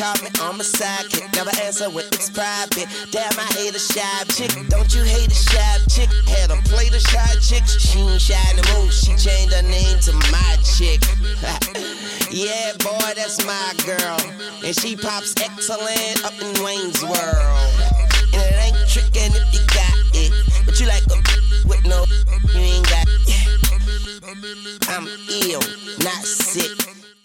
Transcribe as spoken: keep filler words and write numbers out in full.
call me on my sidekick. Never answer when it's private. Damn, I hate a shy chick. Don't you hate a shy chick? Had a plate of shy chicks. She ain't shy no more. She changed her name to my chick. Yeah, boy, that's my girl. And she pops excellent up in Wayne's World. And it ain't trickin' if you got it. But you like a with no, you ain't got it. I'm ill, not sick.